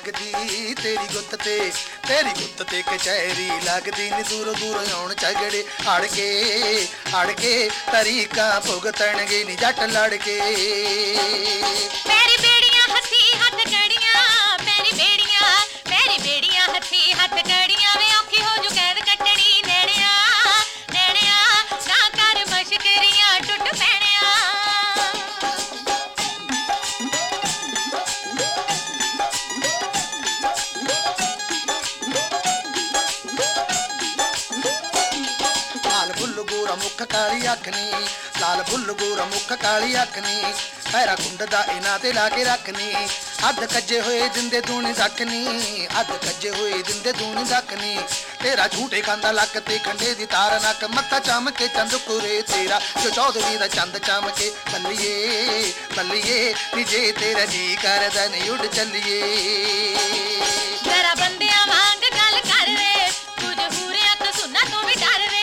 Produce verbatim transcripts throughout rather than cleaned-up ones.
लगदी तेरी गुत्त ते तेरी गुत्त ते कचहरी लगदी नी दूरों दूरों आउण झगड़े अड़ के अड़ के तरीका भुगतणगे नी जट लड़के पैरी बेड़ियां हथी हथ कड़ियां पैरी बेड़ियां पैरी बेड़ियां हथी हथ कड़ियां वे औखी हो जू कैद कटड़ी नैणिया नैणिया ना कर मशकरियां टुट पैणिया मुख काली अखनी लाल फुल गोरा मुख काली अखनी पैरा कुंडदा इना ते लाके रखनी अध कज्जे होए जिंदे दूनी दखनी अध कज्जे होए जिंदे दूनी दखनी तेरा झूठे खांदा लक ते खंडे दी तार नक मत्था चमके चंद कुरे तेरा जो चौधरी दा चंद चमके बल्लिए बल्लिए निजे तेरा जी करदा नी उड़ चलिए जरा बंदियां वांग गल कर वे कुछ हूरे अख सुना तो भी डर वे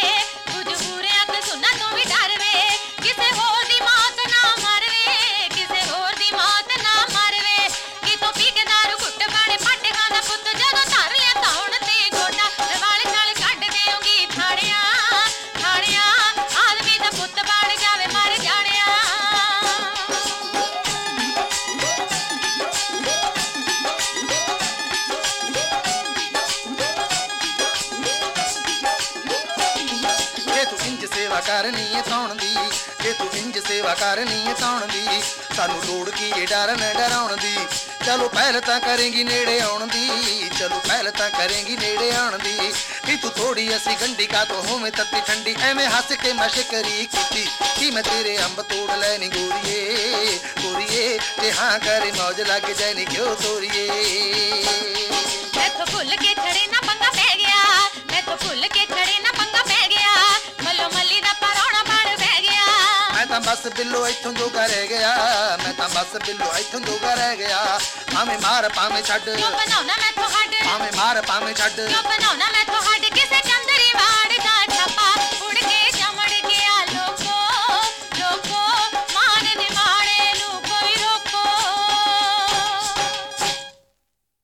करनी है तौण दी जे तू इंज सेवा करनी है तौण दी सानू लोड़ की ये डर न डराउण दी चलो पहल तां करेंगी नेड़े आउण दी चलो पहल तां करेंगी नेड़े आउण दी कि तू थोड़ी असी गंडी का तो होवे तत्ती ठंडी एवें हंस के मशकरी कीती कि मैं तेरे अंब तोड़ लैनी गोरिए गोरिए ते हां करे मौज लग जानी क्यों तोरिए मैथों भुल के छड़े ना पंगा पै गया मैथों भुल के छड़े ना पंगा पै गया मलो मली दा परौणा बण बह गया मैं तां बस बिल्लो इथों जोगा रह गया मैं तां बस बिल्लो इथों जोगा रह गया भावें मार भावें छड्ड क्यों बनाउना मैथों हड्ड भावें मार भावें छड्ड क्यों बनाउना